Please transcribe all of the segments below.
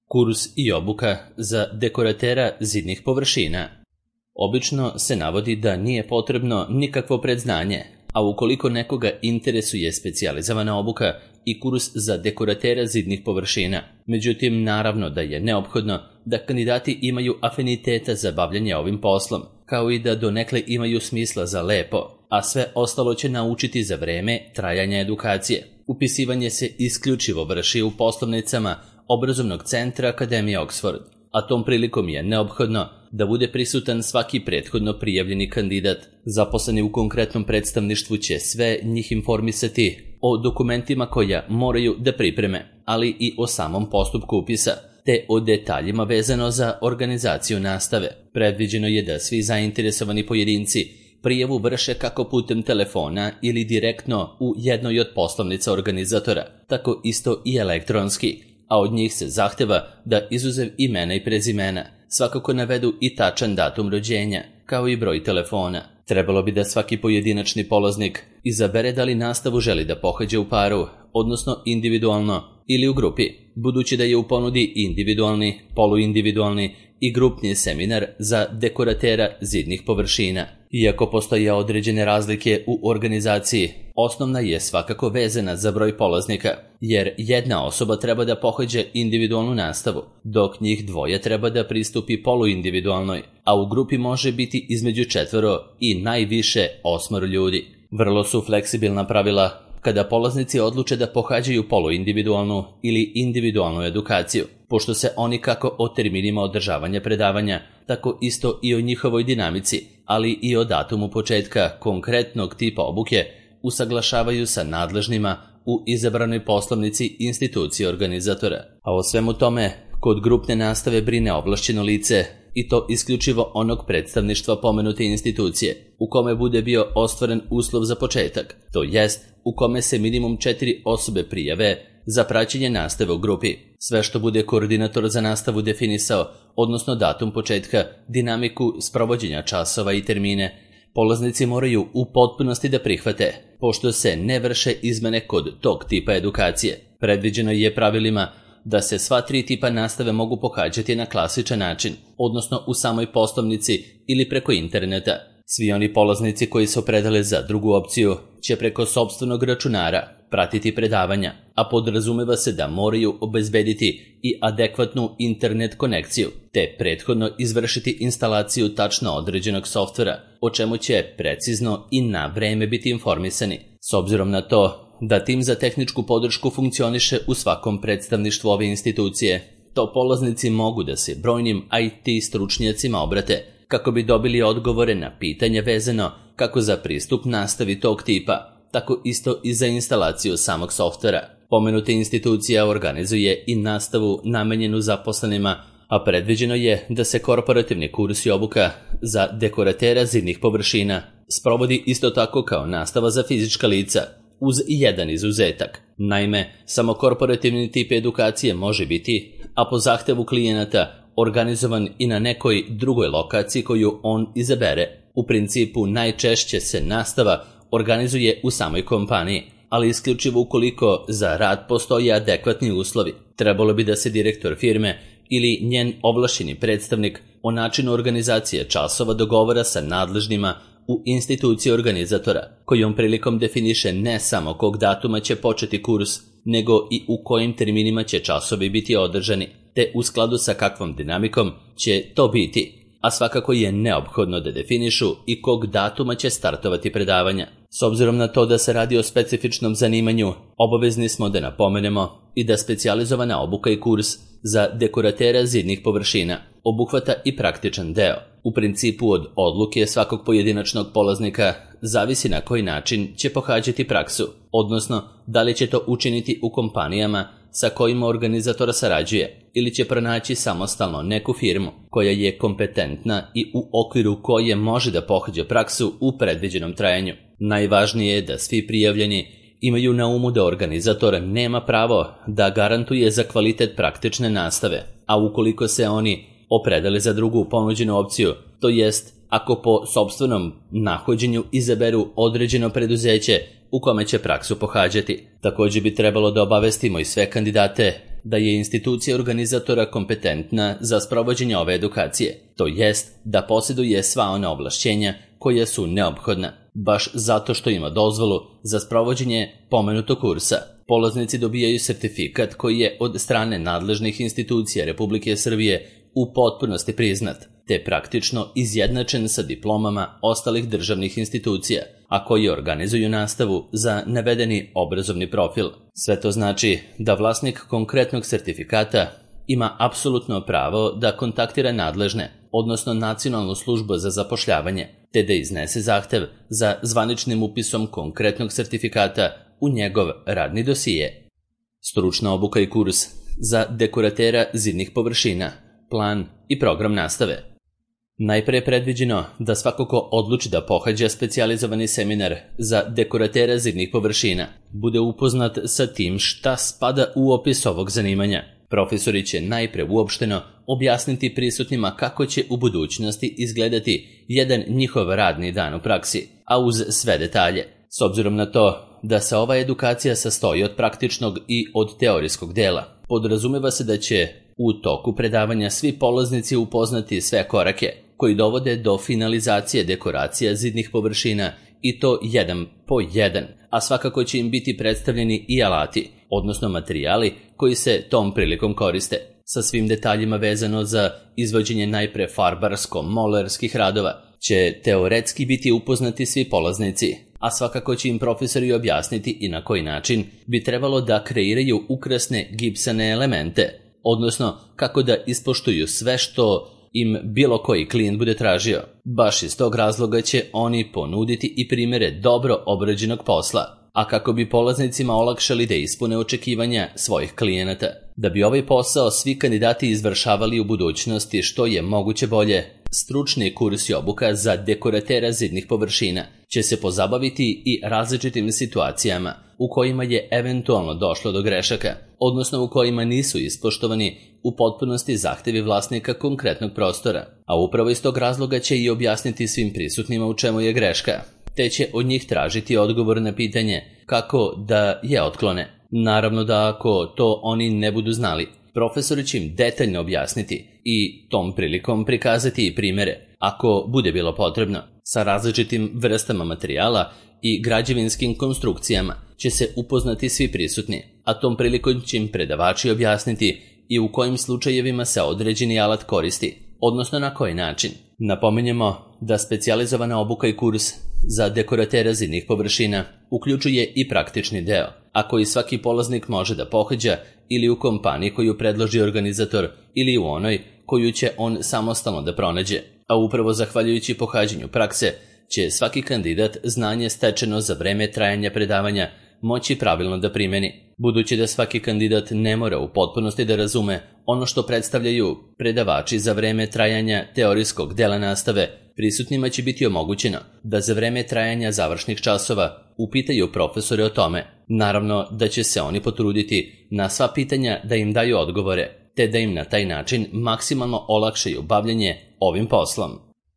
Kurs i obuka za dekoratera zidnih površina. Obično se navodi da nije potrebno nikakvo predznanje, a ukoliko nekoga interesuje specijalizovana obuka i kurs za dekoratera zidnih površina. Međutim, naravno da je neophodno da kandidati imaju afiniteta za bavljanje ovim poslom, kao i da donekle imaju smisla za lepo, a sve ostalo će naučiti za vreme trajanja edukacije. Upisivanje se isključivo vrši u poslovnicama Obrazovnog centra Akademije Oxford, a tom prilikom je neophodno da bude prisutan svaki prethodno prijavljeni kandidat. Zaposleni u konkretnom predstavništvu će sve njih informisati o dokumentima koja moraju da pripreme, ali i o samom postupku upisa, te o detaljima vezano za organizaciju nastave. Predviđeno je da svi zainteresovani pojedinci prijavu vrše kako putem telefona ili direktno u jednoj od poslovnica organizatora, tako isto i elektronski, a od njih se zahteva da izuzev imena i prezimena svakako navedu i tačan datum rođenja, kao i broj telefona. Trebalo bi da svaki pojedinačni polaznik izabere da li nastavu želi da pohađa u paru, odnosno individualno ili u grupi, budući da je u ponudi individualni, poluindividualni i grupni seminar za dekoratera zidnih površina. Iako postoje određene razlike u organizaciji, osnovna je svakako vezana za broj polaznika, jer jedna osoba treba da pohađa individualnu nastavu, dok njih dvoje treba da pristupi poluindividualnoj, a u grupi može biti između 4 i najviše 8 ljudi. Vrlo su fleksibilna pravila kada polaznici odluče da pohađaju poluindividualnu ili individualnu edukaciju, pošto se oni kako o terminima održavanja predavanja, tako isto i o njihovoj dinamici, ali i o datumu početka konkretnog tipa obuke usaglašavaju sa nadležnima u izabranoj poslovnici institucije organizatora. A o svemu tome, kod grupne nastave brine ovlašćeno lice, i to isključivo onog predstavništva pomenute institucije, u kome bude bio ostvaren uslov za početak, to jest u kome se minimum 4 osobe prijave za praćenje nastave u grupi. Sve što bude koordinator za nastavu definisao, odnosno datum početka, dinamiku sprovođenja časova i termine, polaznici moraju u potpunosti da prihvate, pošto se ne vrše izmene kod tog tipa edukacije. Predviđeno je pravilima da se sva 3 tipa nastave mogu pohađati na klasičan način, odnosno u samoj poslovnici ili preko interneta. Svi oni polaznici koji se opredele za drugu opciju će preko sopstvenog računara pratiti predavanja, a podrazumeva se da moraju obezbediti i adekvatnu internet konekciju, te prethodno izvršiti instalaciju tačno određenog softvera, o čemu će precizno i na vreme biti informisani. S obzirom na to da tim za tehničku podršku funkcioniše u svakom predstavništvu ove institucije, to polaznici mogu da se brojnim IT stručnjacima obrate kako bi dobili odgovore na pitanja vezano kako za pristup nastavi tog tipa, tako isto i za instalaciju samog softvera. Pomenuta institucija organizuje i nastavu namenjenu zaposlenima, a predviđeno je da se korporativni kurs i obuka za dekoratera zidnih površina sprovodi isto tako kao nastava za fizička lica, uz jedan izuzetak. Naime, samo korporativni tip edukacije može biti, a po zahtevu klijenata, organizovan i na nekoj drugoj lokaciji koju on izabere. U principu najčešće se nastava organizuje u samoj kompaniji, ali isključivo ukoliko za rad postoje adekvatni uslovi. Trebalo bi da se direktor firme ili njen ovlašćeni predstavnik o načinu organizacije časova dogovara sa nadležnima u instituciji organizatora, kojom prilikom definiše ne samo kog datuma će početi kurs, nego i u kojim terminima će časovi biti održani, te u skladu sa kakvom dinamikom će to biti, a svakako je neophodno da definišu i kog datuma će startovati predavanja. S obzirom na to da se radi o specifičnom zanimanju, obavezni smo da napomenemo i da specijalizovana obuka i kurs za dekoratera zidnih površina obuhvata i praktičan deo. U principu od odluke svakog pojedinačnog polaznika zavisi na koji način će pohađati praksu, odnosno da li će to učiniti u kompanijama sa kojima organizator sarađuje ili će pronaći samostalno neku firmu koja je kompetentna i u okviru koje može da pohađa praksu u predviđenom trajanju. Najvažnije je da svi prijavljeni imaju na umu da organizator nema pravo da garantuje za kvalitet praktične nastave, a ukoliko se oni opredele za drugu ponuđenu opciju, to jest ako po sopstvenom nahođenju izaberu određeno preduzeće u kome će praksu pohađati. Također bi trebalo da obavestimo i sve kandidate da je institucija organizatora kompetentna za sprovođenje ove edukacije, to jest da posjeduje sva ona ovlašćenja koja su neophodna, baš zato što ima dozvolu za sprovođenje pomenutog kursa. Polaznici dobijaju sertifikat koji je od strane nadležnih institucija Republike Srbije u potpunosti priznat, te praktično izjednačen sa diplomama ostalih državnih institucija, a koji organizuju nastavu za navedeni obrazovni profil. Sve to znači da vlasnik konkretnog sertifikata ima apsolutno pravo da kontaktira nadležne, odnosno Nacionalnu službu za zapošljavanje, te da iznese zahtev za zvaničnim upisom konkretnog sertifikata u njegov radni dosije. Stručna obuka i kurs za dekoratera zidnih površina, plan i program nastave. Najpre je predviđeno da svako ko odluči da pohađa specijalizovani seminar za dekoratera zidnih površina bude upoznat sa tim šta spada u opis ovog zanimanja. Profesori će najpre uopšteno objasniti prisutnima kako će u budućnosti izgledati jedan njihov radni dan u praksi, a uz sve detalje. S obzirom na to da se ova edukacija sastoji od praktičnog i od teorijskog dela, podrazumeva se da će u toku predavanja svi polaznici upoznati sve korake koji dovode do finalizacije dekoracija zidnih površina i to jedan po jedan, a svakako će im biti predstavljeni i alati, odnosno materijali koji se tom prilikom koriste, sa svim detaljima vezano za izvođenje najpre farbarsko-molerskih radova, će teoretski biti upoznati svi polaznici, a svakako će im profesori objasniti i na koji način bi trebalo da kreiraju ukrasne gipsane elemente, odnosno kako da ispoštuju sve što im bilo koji klijent bude tražio. Baš iz tog razloga će oni ponuditi i primjere dobro obrađenog posla, a kako bi polaznicima olakšali da ispune očekivanja svojih klijenata. Da bi ovaj posao svi kandidati izvršavali u budućnosti što je moguće bolje, stručni kurs i obuka za dekoratera zidnih površina će se pozabaviti i različitim situacijama u kojima je eventualno došlo do grešaka, odnosno u kojima nisu ispoštovani u potpunosti zahtevi vlasnika konkretnog prostora, a upravo iz tog razloga će i objasniti svim prisutnima u čemu je greška, te će od njih tražiti odgovor na pitanje kako da je otklone. Naravno da ako to oni ne budu znali, profesori će im detaljno objasniti i tom prilikom prikazati i primjere, ako bude bilo potrebno, sa različitim vrstama materijala i građevinskim konstrukcijama će se upoznati svi prisutni, a tom prilikom će im predavači objasniti i u kojim slučajevima se određeni alat koristi, odnosno na koji način. Napominjemo da specijalizovana obuka i kurs za dekoratera zidnih površina uključuje i praktični deo, a koji svaki polaznik može da pohađa ili u kompaniji koju predloži organizator ili u onoj koju će on samostalno da pronađe, a upravo zahvaljujući pohađanju prakse će svaki kandidat znanje stečeno za vreme trajanja predavanja moći pravilno da primeni. Budući da svaki kandidat ne mora u potpunosti da razume ono što predstavljaju predavači za vreme trajanja teorijskog dela nastave, prisutnima će biti omogućeno da za vreme trajanja završnih časova upitaju profesore o tome. Naravno da će se oni potruditi na sva pitanja da im daju odgovore, te da im na taj način maksimalno olakšaju bavljenje ovim poslom.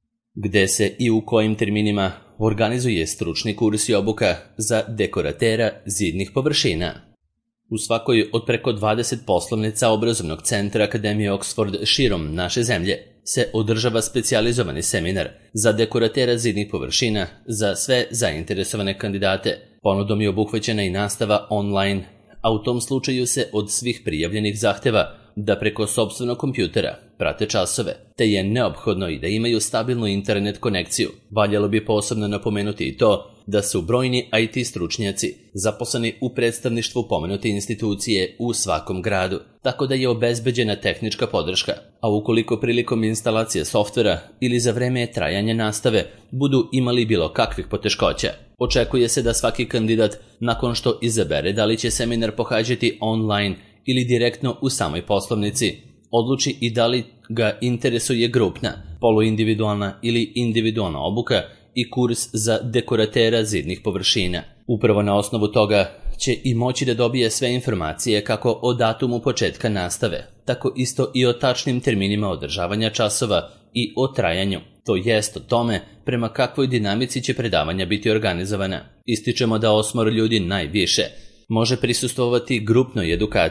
Gde se i u kojim terminima organizuje stručni kurs i obuka za dekoratera zidnih površina? U svakoj od preko 20 poslovnica obrazovnog centra Akademije Oxford širom naše zemlje se održava specijalizovani seminar za dekoratera zidnih površina za sve zainteresovane kandidate. Ponudom je obuhvaćena i nastava online, a u tom slučaju se od svih prijavljenih zahteva da preko sopstvenog kompjutera prate časove, te je neophodno i da imaju stabilnu internet konekciju. Valjalo bi posebno napomenuti i to da su brojni IT stručnjaci zaposleni u predstavništvu pomenute institucije u svakom gradu, tako da je obezbeđena tehnička podrška, a ukoliko prilikom instalacije softvera ili za vreme trajanja nastave budu imali bilo kakvih poteškoća, očekuje se da svaki kandidat nakon što izabere da li će seminar pohađati online ili direktno u samoj poslovnici, odluči i da li ga interesuje grupna, poluindividualna ili individualna obuka i kurs za dekoratera zidnih površina. Upravo na osnovu toga će i moći da dobije sve informacije kako o datumu početka nastave, tako isto i o tačnim terminima održavanja časova i o trajanju, to jest o tome prema kakvoj dinamici će predavanja biti organizovana. Ističemo da 8 ljudi najviše može prisustvovati grupnoj edukaciji,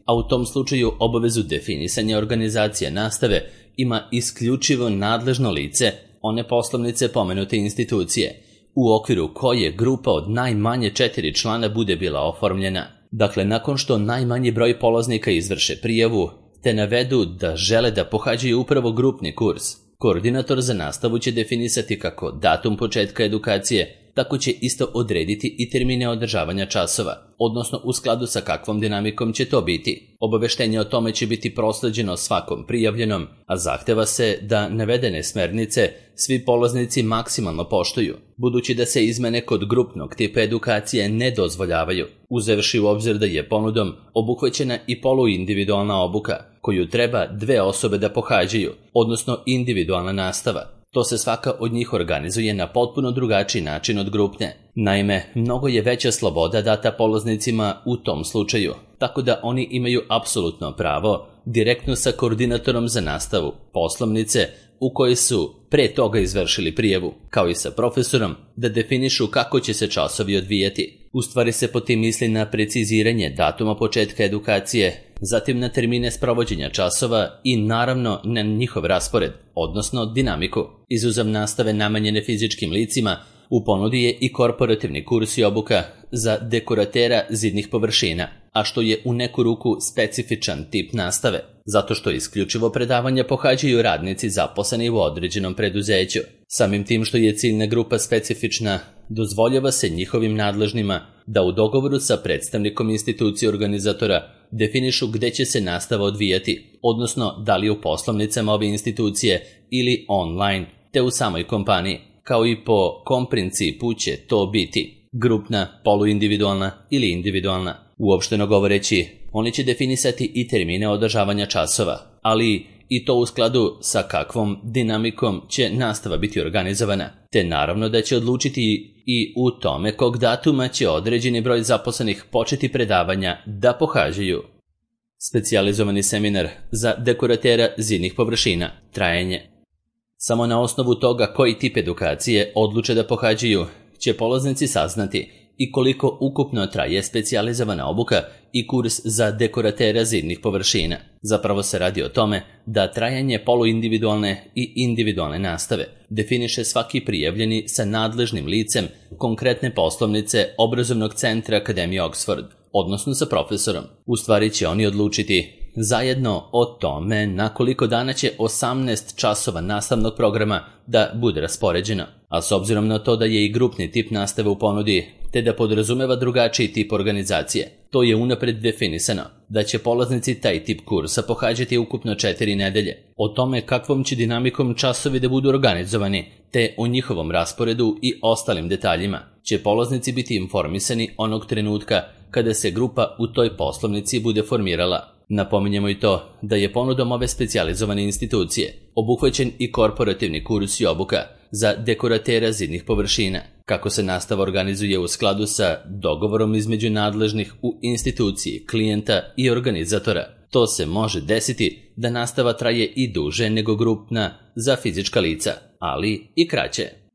a u tom slučaju obavezu definisanja organizacije nastave ima isključivo nadležno lice one poslovnice pomenute institucije, u okviru koje grupa od najmanje 4 člana bude bila oformljena. Dakle, nakon što najmanji broj polaznika izvrše prijavu, te navedu da žele da pohađaju upravo grupni kurs, koordinator za nastavu će definisati kako datum početka edukacije, tako će isto odrediti i termine održavanja časova, odnosno u skladu sa kakvom dinamikom će to biti. Obaveštenje o tome će biti prosleđeno svakom prijavljenom, a zahteva se da navedene smernice svi polaznici maksimalno poštuju, budući da se izmene kod grupnog tipa edukacije ne dozvoljavaju, uzevši u obzir da je ponudom obuhvaćena i poluindividualna obuka, koju treba 2 osobe da pohađaju, odnosno individualna nastava. To se svaka od njih organizuje na potpuno drugačiji način od grupne. Naime, mnogo je veća sloboda data polaznicima u tom slučaju, tako da oni imaju apsolutno pravo direktno sa koordinatorom za nastavu poslovnice u kojoj su pre toga izvršili prijavu, kao i sa profesorom, da definišu kako će se časovi odvijati. U stvari se po tim misli na preciziranje datuma početka edukacije, zatim na termine sprovođenja časova i naravno na njihov raspored, odnosno dinamiku. Izuzev nastave namenjene fizičkim licima, u ponudi je i korporativni kurs i obuka za dekoratera zidnih površina, a što je u neku ruku specifičan tip nastave, zato što isključivo predavanja pohađaju radnici zaposleni u određenom preduzeću. Samim tim što je ciljna grupa specifična, dozvoljava se njihovim nadležnima da u dogovoru sa predstavnikom institucije organizatora definišu gde će se nastava odvijati, odnosno da li u poslovnicama ove institucije ili online, te u samoj kompaniji, kao i po kom principu će to biti, grupna, poluindividualna ili individualna. Uopšteno govoreći, oni će definisati i termine održavanja časova, ali i to u skladu sa kakvom dinamikom će nastava biti organizovana, te naravno da će odlučiti i u tome kog datuma će određeni broj zaposlenih početi predavanja da pohađaju. Specijalizovani seminar za dekoratera zidnih površina, trajanje. Samo na osnovu toga koji tip edukacije odluče da pohađaju, će polaznici saznati i koliko ukupno traje specijalizovana obuka i kurs za dekoratera zidnih površina. Zapravo se radi o tome da trajanje poluindividualne i individualne nastave definiše svaki prijavljeni sa nadležnim licem konkretne poslovnice obrazovnog centra Akademije Oxford, odnosno sa profesorom. U stvari će oni odlučiti zajedno o tome na koliko dana će 18 časova nastavnog programa da bude raspoređeno, a s obzirom na to da je i grupni tip nastave u ponudi, te da podrazumeva drugačiji tip organizacije, to je unapred definisano da će polaznici taj tip kursa pohađati ukupno 4 nedelje. O tome kakvom će dinamikom časovi da budu organizovani, te o njihovom rasporedu i ostalim detaljima, će polaznici biti informisani onog trenutka kada se grupa u toj poslovnici bude formirala. Napominjemo i to da je ponudom ove specijalizovane institucije obuhvaćen i korporativni kurs i obuka za dekoratera zidnih površina, kako se nastava organizuje u skladu sa dogovorom između nadležnih u instituciji, klijenta i organizatora. To se može desiti da nastava traje i duže nego grupna za fizička lica, ali i kraće.